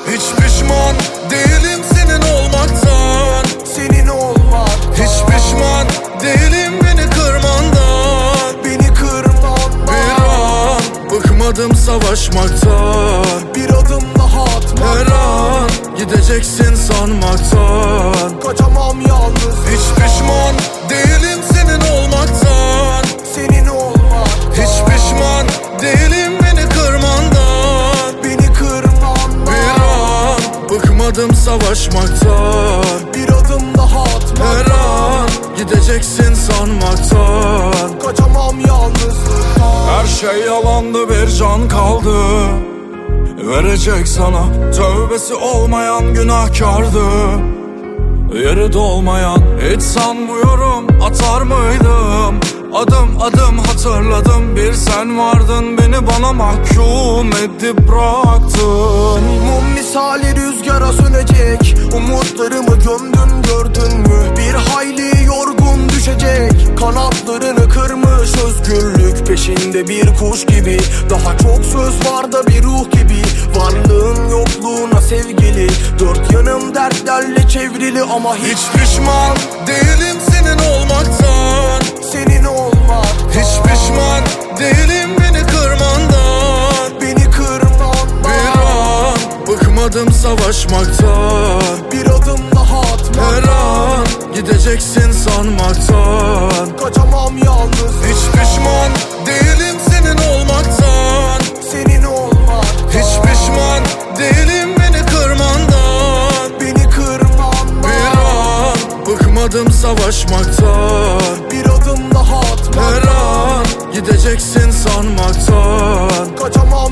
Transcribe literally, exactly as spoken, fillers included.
Hiç pişman değilim senin olmaktan. Senin olmaktan. Hiç pişman değilim beni kırmandan. Beni kırmandan. Bir an bıkmadım savaşmaktan. Bir adım daha atmaktan. Her an gideceksin sanmaktan. Kaçamam yalnız. Hiç pişman değilim senin olmaktan. Senin olmaktan. Hiç pişman değilim beni kırmandan. Beni kırmandan. Bir an bıkmadım savaşmaktan. Bir adım daha atmaktan. Her an gideceksin sanmaktan. Kaçamam yalnızlıktan. Her şey yalandı, bir can kaldı verecek sana. Tövbesi olmayan günahkardı, yeri dolmayan. Hiç sanmıyorum atar mıydım. Adım adım hatırladım, bir sen vardın, beni bana mahkum edip bıraktın. Mum misali rüzgara sönecek. Umutlarımı gömdün, gördün mü? Bir hayli yorgun düşecek. Kanatlarını kırmış özgürlük peşinde bir kuş gibi. Daha çok söz var da bir ruh gibi. Varlığın yokluğuna sevgili. Dört yanım dertlerle çevrili ama hiç Hiç pişman değilim senin olmaktan. senin olmak. Hiç pişman değilim beni kırmandan. Beni kırmandan. Bir an bıkmadım savaşmaktan. Bir adım daha atmaktan. Her an gideceksin sanmaktan. Kaçamam yalnız. Hiç pişman değilim senin olmaktan. Senin olmak. Hiç pişman değilim beni kırmandan. Beni kırmandan. Bir an bıkmadım savaşmaktan. Bir adım daha atmaktan. Her an gideceksin sanmaktan. Kaçamam